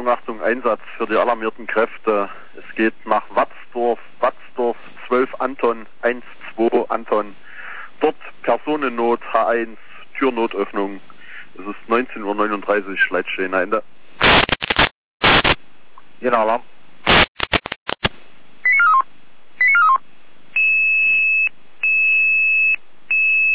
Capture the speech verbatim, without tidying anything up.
Achtung, Achtung, Einsatz für die alarmierten Kräfte. Es geht nach Watzdorf, Watzdorf zwölf Anton, eins zwei Anton. Dort Personennot H eins, Türnotöffnung. Es ist neunzehn Uhr neununddreißig, Leitstehen Ende. Genau, Alarm.